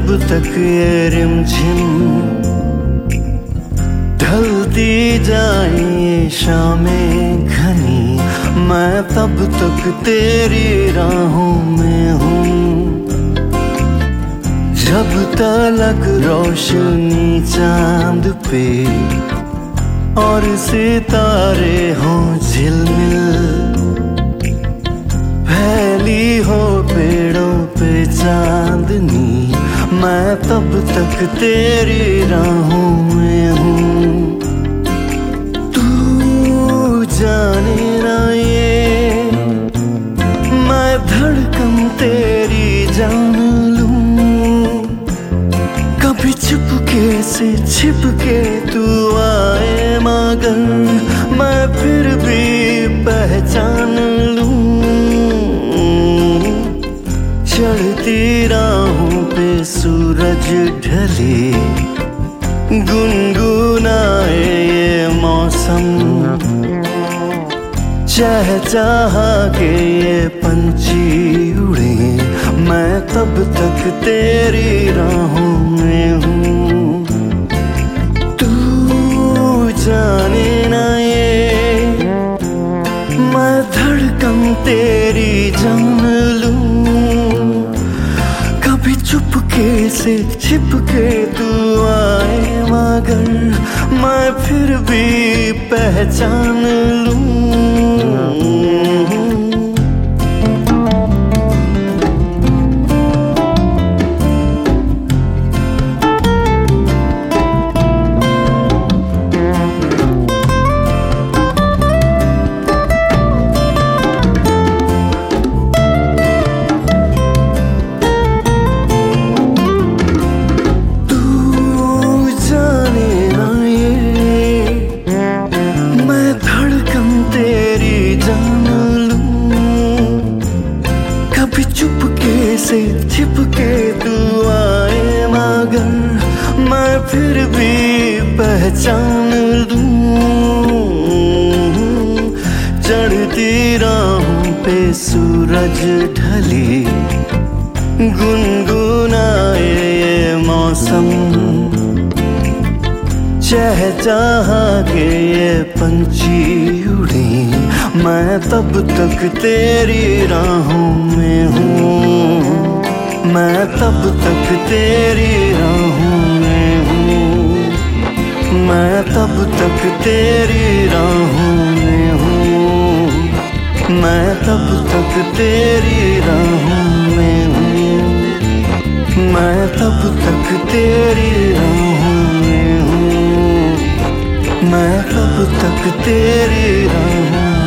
तक ये रिमझिम ढलती जाए ये शामें घनी, मैं तब तक तेरी राहों में हूँ। जब तलक रोशनी चांद पे और सितारे हों झिलमिल, फैली हो पेड़ों पे चांदनी, मैं तब तक तेरी राहों में हूँ। तू जाने ना ये मैं धड़कन तेरी जान लूं, कभी चुपके से छिपके तू आए मगर मैं फिर भी पहचान लूं। चढ़ती राहों पे सूरज ढले, गुनगुनाए ये मौसम, चहचहा के ये पंछी उड़े, मैं तब तक तेरी राहों में हूँ। तू जाने ना ये मैं धड़कन तेरी जान लूं, कभी चुपके से छिपके तू आए मगर मैं फिर भी पहचान लूं। से छिपके तू आए मगर मैं फिर भी पहचान लूं। चढ़ती राहों पे सूरज ढले, गुनगुनाए ये मौसम, चहचहा के ये पंछी उड़े, मैं तब तक तेरी राहों में हूँ। मैं तब तक तेरी राहों में हूँ। मैं तब तक तेरी राहों में हूँ। मैं तब तक तेरी राहों में हूँ। मैं तब तक तेरी राहों में हूँ। मैं तब तक तेरी राहों